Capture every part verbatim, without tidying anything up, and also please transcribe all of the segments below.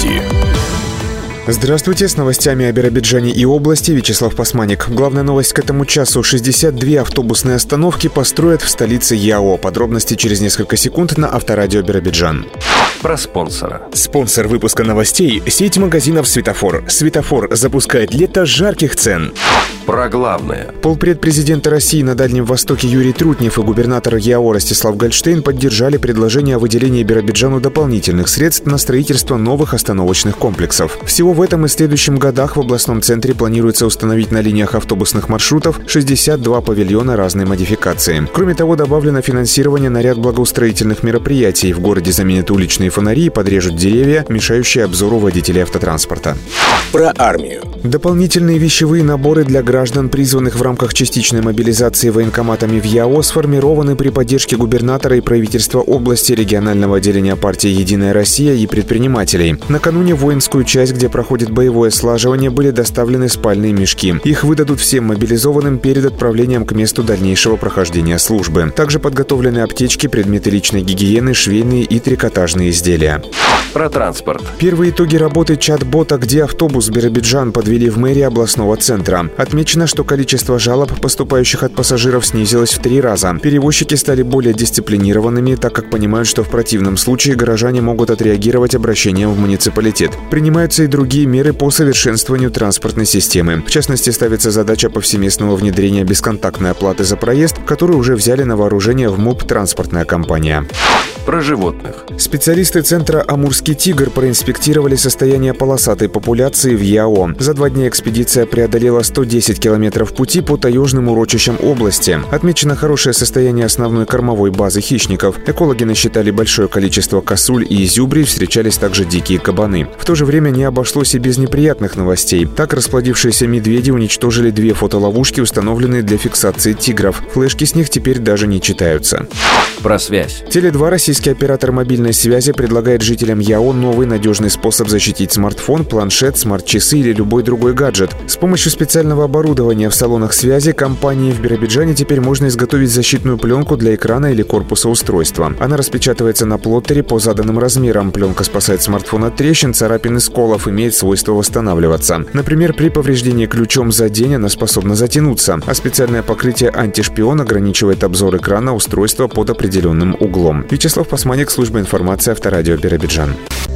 Новости. Здравствуйте, с новостями о Биробиджане и области Вячеслав Посманик. Главная новость к этому часу. шестьдесят две автобусные остановки построят в столице ЯО. Подробности через несколько секунд на Авторадио Биробиджан. Про спонсора. Спонсор выпуска новостей – сеть магазинов «Светофор». «Светофор» запускает лето жарких цен. Про главное. Полпред президента России на Дальнем Востоке Юрий Трутнев и губернатор ЯО Ростислав Гольштейн поддержали предложение о выделении Биробиджану дополнительных средств на строительство новых остановочных комплексов. Всего в этом и следующем годах в областном центре планируется установить на линиях автобусных маршрутов шестьдесят два павильона разной модификации. Кроме того, добавлено финансирование на ряд благоустроительных мероприятий. В городе заменят уличные фонари и подрежут деревья, мешающие обзору водителей автотранспорта. Про армию. Дополнительные вещевые наборы для граждан, призванных в рамках частичной мобилизации военкоматами в ЯО, сформированы при поддержке губернатора и правительства области, регионального отделения партии «Единая Россия» и предпринимателей. Накануне в воинскую часть, где проходит боевое слаживание, были доставлены спальные мешки. Их выдадут всем мобилизованным перед отправлением к месту дальнейшего прохождения службы. Также подготовлены аптечки, предметы личной гигиены, швейные и трикотажные изделия. Про транспорт. Первые итоги работы чат-бота «Где автобус?» Биробиджан подвели в мэрии областного центра. Отмечено, что количество жалоб, поступающих от пассажиров, снизилось в три раза. Перевозчики стали более дисциплинированными, так как понимают, что в противном случае горожане могут отреагировать обращением в муниципалитет. Принимаются и другие меры по совершенствованию транспортной системы. В частности, ставится задача повсеместного внедрения бесконтактной оплаты за проезд, которую уже взяли на вооружение в МУП «Транспортная компания». Про животных. Специалисты центра «Амурский тигр» проинспектировали состояние полосатой популяции в ЯО. За два дня экспедиция преодолела сто десять километров пути по таежным урочищам области. Отмечено хорошее состояние основной кормовой базы хищников. Экологи насчитали большое количество косуль и изюбрей, встречались также дикие кабаны. В то же время не обошлось и без неприятных новостей. Так, расплодившиеся медведи уничтожили две фотоловушки, установленные для фиксации тигров. Флешки с них теперь даже не читаются. Про связь. Теле два, российский оператор мобильной связи, предлагает жителям ЯО новый надежный способ защитить смартфон, планшет, смарт-часы или любой другой гаджет. С помощью специального оборудования в салонах связи компании в Биробиджане теперь можно изготовить защитную пленку для экрана или корпуса устройства. Она распечатывается на плоттере по заданным размерам. Пленка спасает смартфон от трещин, царапин и сколов, имеет свойство восстанавливаться. Например, при повреждении ключом за день она способна затянуться, а специальное покрытие антишпион ограничивает обзор экрана устройства под определенным углом. Вячеслав Посманик, служба информации Авторадио Биробиджан.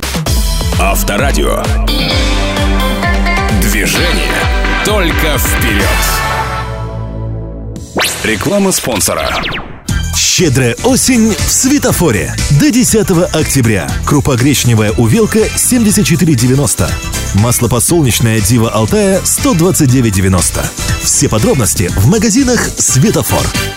Авторадио. Движение только вперед. Реклама спонсора. Щедрая осень в «Светофоре». До десятого октября. Крупа гречневая увелка семьдесят четыре девяносто. Масло подсолнечное Дива Алтая сто двадцать девять девяносто. Все подробности в магазинах «Светофор».